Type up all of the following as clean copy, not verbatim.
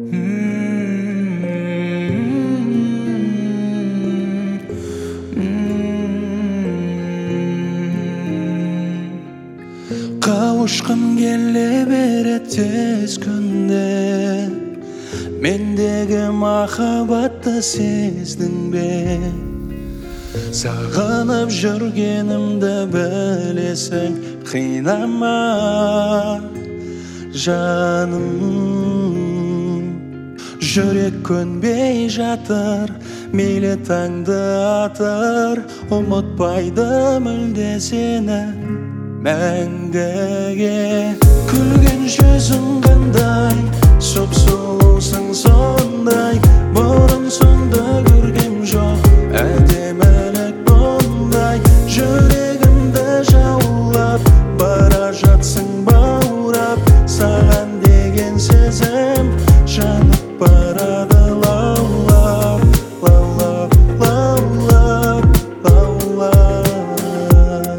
Kavuşqım kelle beret tez күнде Mendegi mahabatты sezdin be Sağınıp жүргенімді білесің Қинама жаным Жүрек көнбей жатыр Мейлі таңды атыр Ұмытпайды мүлде сені мәңгіге Күлген жүзің қандай Сұп-сұлусың сондай Бұрын соңды көргем жоқ Әдемілік бұндай Жүрегімді жаулап Бара жатсың баурап Саған деген сезім жанып барады лаулап Лаулап, лаулап, лаулап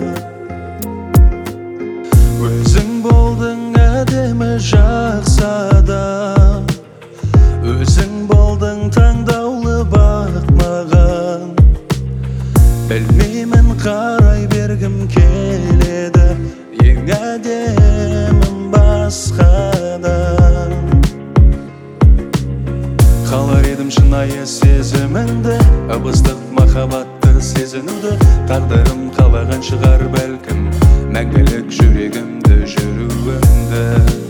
Өзің болдың әдемі жақсы адам Өзің болдың таңдаулы бақ маған Білмеймін қарай бергім келеді Ең әдемім басқадан Қалар едім шынайы сезіміңді Ыбыстық махаббатты сезінуді Тағдырым қалаған шығар бәлкім Мәңгілік жүрегімді жүруіңді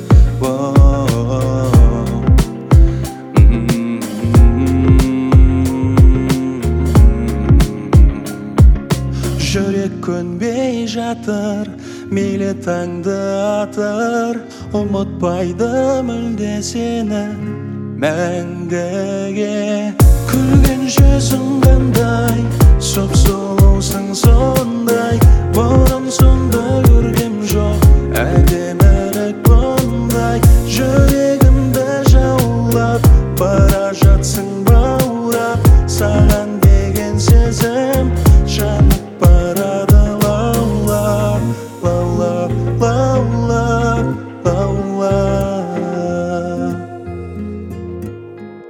Жүрек көнбей жатыр Мейлі таңды атыр Ұмытпайды мүлде сені мәңгіге Күлген жүзің қандай Сұп-сұлусың